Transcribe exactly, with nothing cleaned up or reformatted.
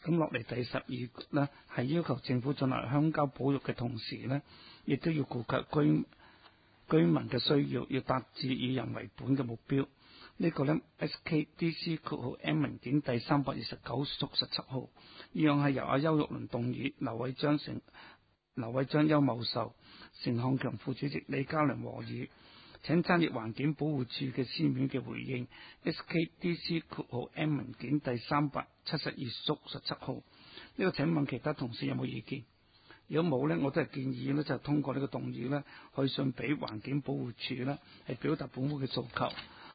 咁落嚟第十二呢，係要求政府進行鄉郊保育嘅同時呢，亦都要顧及居居民嘅需要，要達至以人為本嘅目標。呢、這個呢 S K D C 括號 M 文件第三百二十九屬十七號，議案係由阿邱玉麟動議，劉偉章成、劉偉章、邱茂壽、成漢強副主席、李家良和議。請參閱環境保護署嘅書面嘅回應 S K D C 括號 M 文件第三百七十二屬十七號。呢、這個請問其他同事有冇意見？如果冇呢，我都係建議呢，就通過呢個動議呢，去信俾環境保護署呢，係表達本會嘅訴求。